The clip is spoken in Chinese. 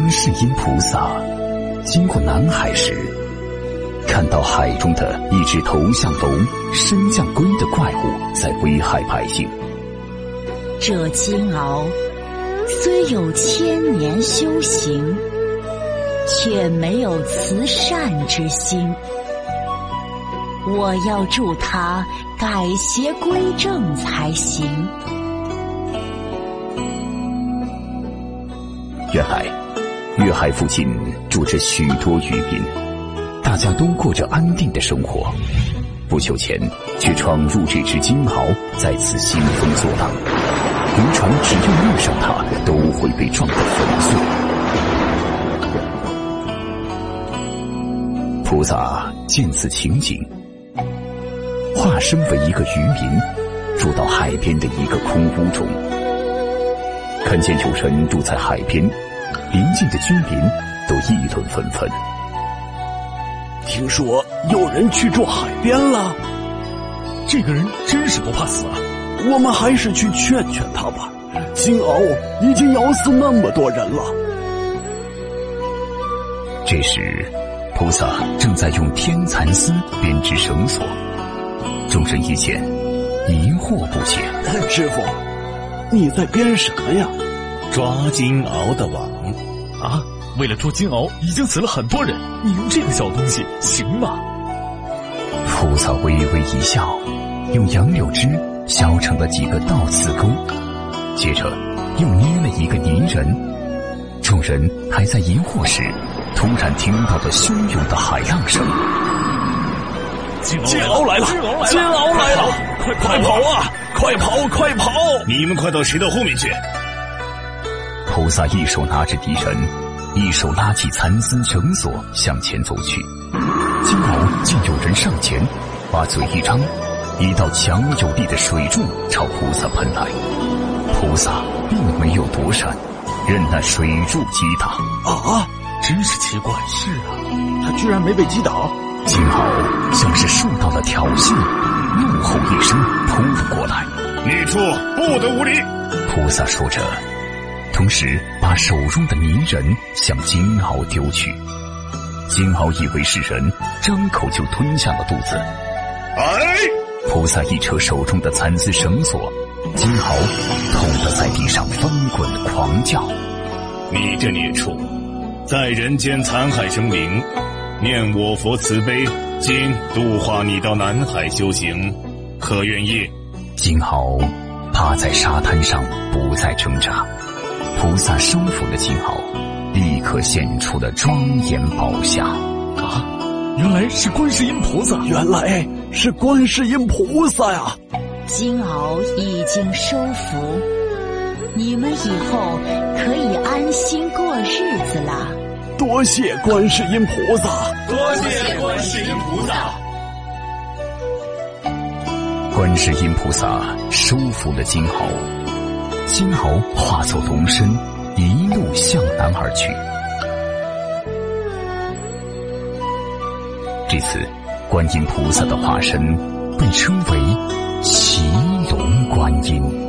观世音菩萨经过南海时，看到海中的一只头像龙、身像龟的怪物在危害百姓。 这金鳌虽有千年修行，却没有慈善之心。我要助他改邪归正才行。 原来月海附近住着许多渔民，大家都过着安定的生活。不久前却闯入这只金鳌，在此兴风作浪，渔船只要遇上它，都会被撞得粉碎。菩萨见此情景，化身为一个渔民，住到海边的一个空屋中。看见有人住在海边，邻近的居民都议论纷纷。 听说有人去住海边了， 这个人真是不怕死啊！ 我们还是去劝劝他吧。金鳌已经咬死那么多人了。 这时，菩萨正在用天蚕丝编织绳索，众人一见，疑惑不解。 师傅，你在编什么呀？ 抓金鳌的网啊！为了捉金鳌，已经死了很多人，你用这个小东西行吗？ 菩萨微微一笑，用杨柳枝削成了几个倒刺钩，接着又捏了一个泥人。众人还在疑惑时，突然听到了汹涌的海浪声。 金鳌来了！金鳌来了！快跑啊！快跑！快跑！ 你们快到石头后面去！ 菩萨一手拿着笛人，一手拉起蚕丝绳索向前走去。金鳌见有人上前，把嘴一张，一道强有力的水柱朝菩萨喷来。菩萨并没有躲闪，任那水柱击打。 啊！ 真是奇怪。是啊，他居然没被击倒。 金鳌像是受到了挑衅，怒吼一声扑了过来。 孽畜，不得无礼！ 菩萨说着，同时把手中的泥人向金鳌丢去。金鳌以为是人，张口就吞下了肚子。菩萨一扯手中的蚕丝绳索，金鳌痛得在地上翻滚狂叫。 你这孽畜，在人间残害生灵，念我佛慈悲，今度化你到南海修行，可愿意？ 金鳌趴在沙滩上不再挣扎，菩萨收服了金鳌，立刻现出了庄严宝相。 啊，原来是观世音菩萨！ 原来是观世音菩萨呀！ 金鳌已经收服，你们以后可以安心过日子了。 多谢观世音菩萨！ 多谢观世音菩萨！ 观世音菩萨收服了金鳌，金鳌化作龙身，一路向南而去。这次，观音菩萨的化身被称为骑龙观音。